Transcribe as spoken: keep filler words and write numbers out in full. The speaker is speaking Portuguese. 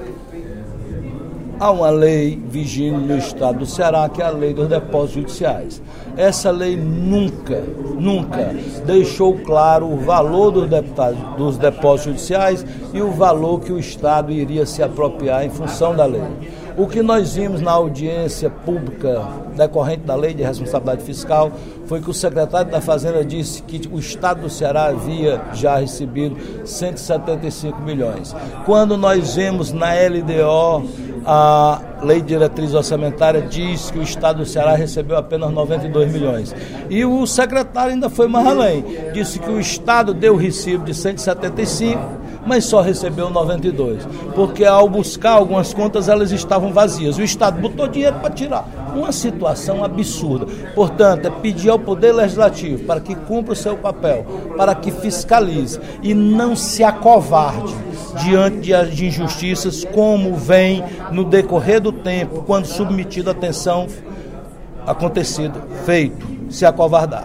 Há uma lei vigente no estado do Ceará, que é a lei dos depósitos judiciais. Essa lei nunca, nunca deixou claro o valor dos, deputados, dos depósitos judiciais e o valor que o Estado iria se apropriar em função da lei. O que nós vimos na audiência pública decorrente da lei de responsabilidade fiscal foi que o secretário da Fazenda disse que o Estado do Ceará havia já recebido cento e setenta e cinco milhões. Quando nós vemos na L D O, a Lei de Diretriz Orçamentária diz que o Estado do Ceará recebeu apenas noventa e dois milhões. E o secretário ainda foi mais além, disse que o Estado deu o recibo de cento e setenta e cinco, mas só recebeu noventa e dois, porque ao buscar algumas contas elas estavam vazias. O Estado botou dinheiro para tirar. Uma situação absurda. Portanto, é pedir ao Poder Legislativo para que cumpra o seu papel, para que fiscalize e não se acovarde diante de injustiças como vem no decorrer do tempo, quando submetido à atenção acontecido, feito, se acovardar.